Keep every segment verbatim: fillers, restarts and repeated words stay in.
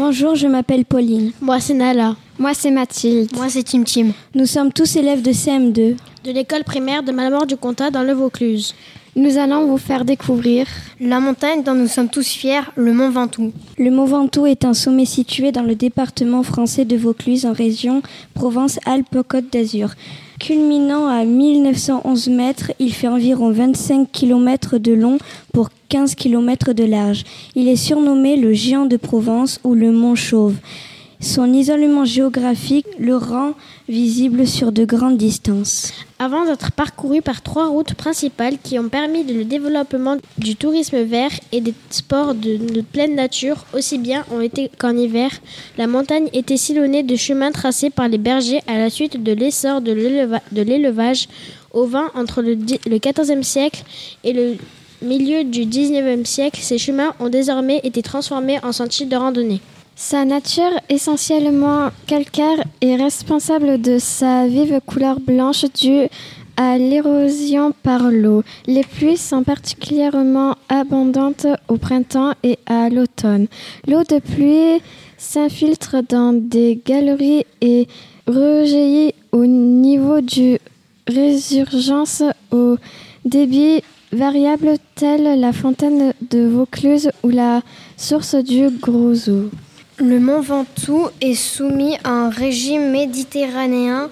Bonjour, je m'appelle Pauline. Moi, c'est Nala. Moi, c'est Mathilde. Moi, c'est Tim Tim. Nous sommes tous élèves de C M deux. De l'école primaire de Malamort-du-Comtat dans le Vaucluse. Nous allons vous faire découvrir la montagne dont nous sommes tous fiers, le Mont Ventoux. Le Mont Ventoux est un sommet situé dans le département français de Vaucluse en région Provence-Alpes-Côte d'Azur. Culminant à mille neuf cent onze mètres, il fait environ vingt-cinq kilomètres de long pour quinze kilomètres de large. Il est surnommé le géant de Provence ou le Mont Chauve. Son isolement géographique le rend visible sur de grandes distances. Avant d'être parcouru par trois routes principales qui ont permis le développement du tourisme vert et des sports de, de pleine nature, aussi bien en été qu'en hiver, la montagne était sillonnée de chemins tracés par les bergers à la suite de l'essor de, l'éleva- de l'élevage ovin entre le, di- le quatorzième siècle et le milieu du dix-neuvième siècle. Ces chemins ont désormais été transformés en sentiers de randonnée. Sa nature essentiellement calcaire est responsable de sa vive couleur blanche due à l'érosion par l'eau. Les pluies sont particulièrement abondantes au printemps et à l'automne. L'eau de pluie s'infiltre dans des galeries et rejaillit au niveau du résurgence au débit variable telle la fontaine de Vaucluse ou la source du Groseau. Le Mont Ventoux est soumis à un régime méditerranéen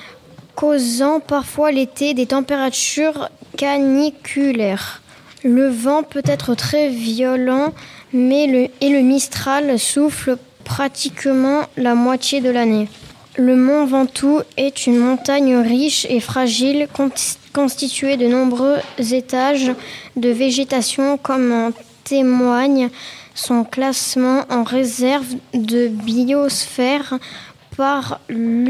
causant parfois l'été des températures caniculaires. Le vent peut être très violent mais le, et le Mistral souffle pratiquement la moitié de l'année. Le Mont Ventoux est une montagne riche et fragile constituée de nombreux étages de végétation comme en témoigne son classement en réserve de biosphère par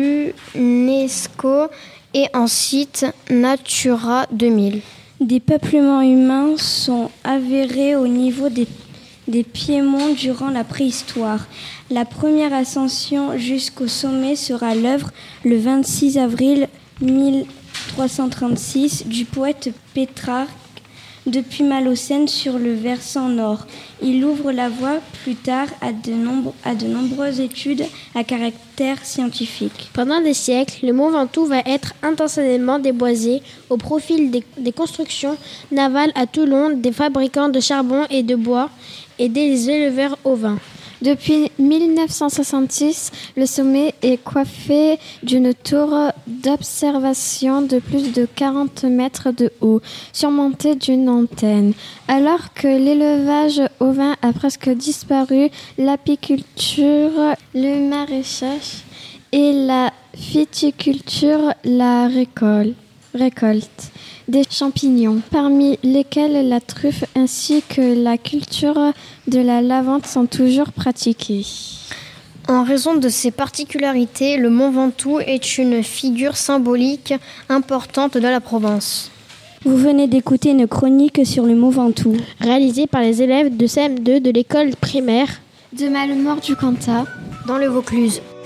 l'UNESCO et en site Natura deux mille. Des peuplements humains sont avérés au niveau des, des piémonts durant la préhistoire. La première ascension jusqu'au sommet sera l'œuvre le vingt-six avril mille trois cent trente-six du poète Pétrarque depuis Malocène sur le versant nord. Il ouvre la voie plus tard à de, nombr- à de nombreuses études à caractère scientifique. Pendant des siècles, le Mont Ventoux va être intentionnellement déboisé au profit des, des constructions navales à Toulon, des fabricants de charbon et de bois et des éleveurs ovins. Depuis mille neuf cent soixante-six, le sommet est coiffé d'une tour d'observation de plus de quarante mètres de haut, surmontée d'une antenne. Alors que l'élevage ovin a presque disparu, l'apiculture, le maraîchage et la viticulture la récolte. récolte des champignons, parmi lesquels la truffe ainsi que la culture de la lavande sont toujours pratiquées. En raison de ses particularités, le Mont Ventoux est une figure symbolique importante de la Provence. Vous venez d'écouter une chronique sur le Mont Ventoux, réalisée par les élèves de C M deux de l'école primaire de Malamort-du-Comtat dans le Vaucluse.